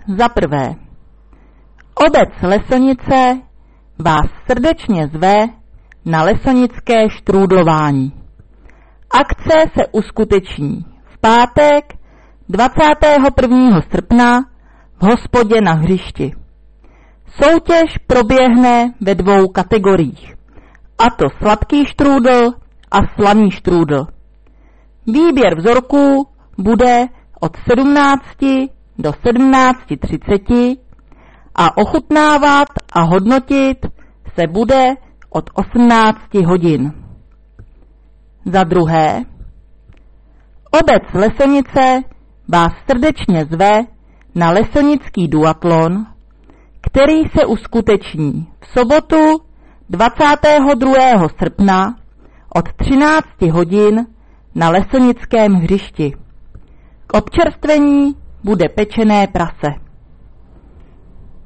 za prvé. Obec Lesonice vás srdečně zve na lesonické štrůdlování. Akce se uskuteční v pátek 21. srpna v hospodě na hřišti. Soutěž proběhne ve 2 kategoriích, a to sladký štrůdl a slaný štrůdl. Výběr vzorků bude od 17 do 17:30 a ochutnávat a hodnotit se bude od 18 hodin. Za druhé, obec Lesonice vás srdečně zve na lesonický duatlon, který se uskuteční v sobotu 22. srpna od 13 hodin na lesonickém hřišti. K občerstvení bude pečené prase.